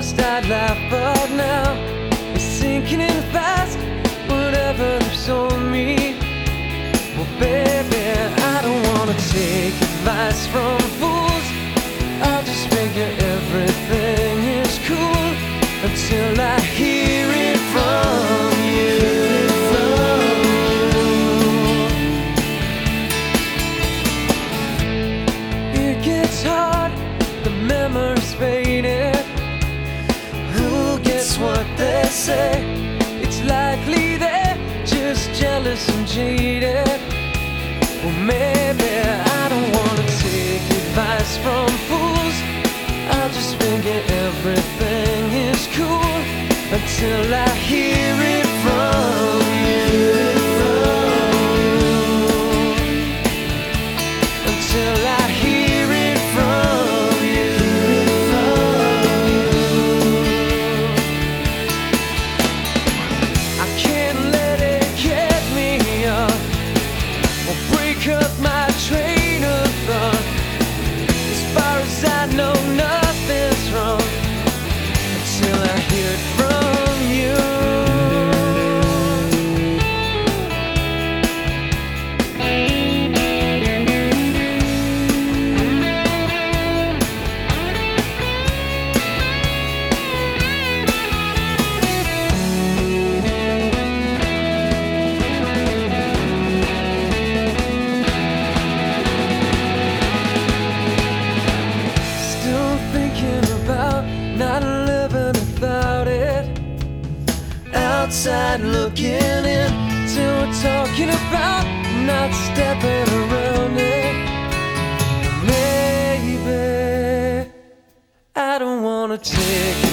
first I'd laugh, but now it's sinking in fast. Whatever they've sold me, well, baby, I don't wanna take advice from fools. I'll just figure everything is cool until I hear it from you. It gets hard, the memories faded. Who gets what they say? It's likely they're just jealous and jaded. Well, maybe I don't wanna take advice from fools. I'll just figure everything is cool until I hear it from you. Until I hear it from you. I can't let it get me up or break up my train of thought. As far as I know, nothing's wrong until I hear it from you. Still thinking about not living without it. Outside looking in, till we're talking about not stepping around it. Maybe I don't wanna take